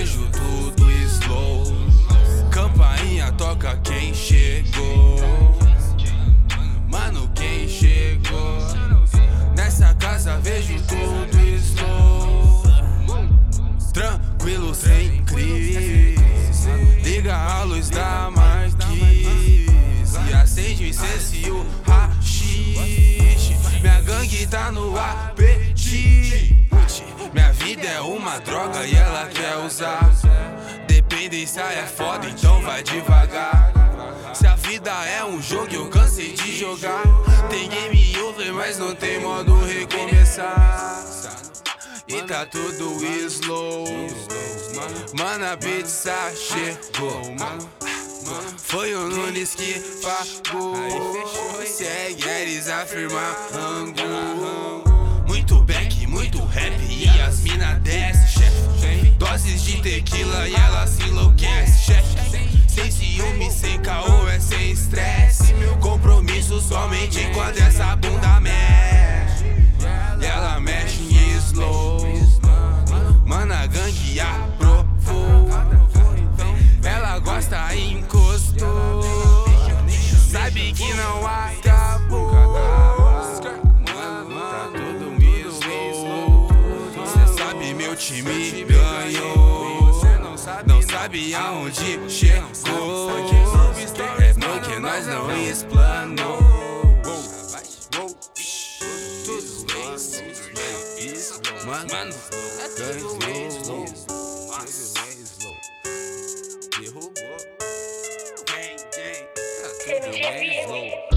vejo tudo slow. Campainha toca quem chegou. Mano, quem chegou? Nessa casa vejo tudo slow. Tranquilo, sem crise. Liga a luz da marquise e acende o incenso e o haxixe. Minha gangue tá no apetite. Minha vida é uma droga e ela quer usar. Dependência é foda, então vai devagar. Se a vida é um jogo, eu cansei de jogar. Tem game over, mas não tem modo recomeçar. E tá tudo slow. Mano, a pizza chegou. Foi o Nunes que pagou. Segue eles afirmando. Muito back, muito rap e as mina desce, chefe. Doses de tequila e ela se enlouquece, chefe. Sem ciúme, sem caô, é sem estresse. Compromisso somente quando essa bunda mexe. E ela mexe em slow. Mano, a gangue aprovou. Ela gosta e encostou. Sabe que não acabou. Mano, tá todo slow. Cê sabe, meu time ganhou. Não sabe aonde chegou. É bom que nós não explanou. Mano, gangue slow. Derrubou. Gang, gang.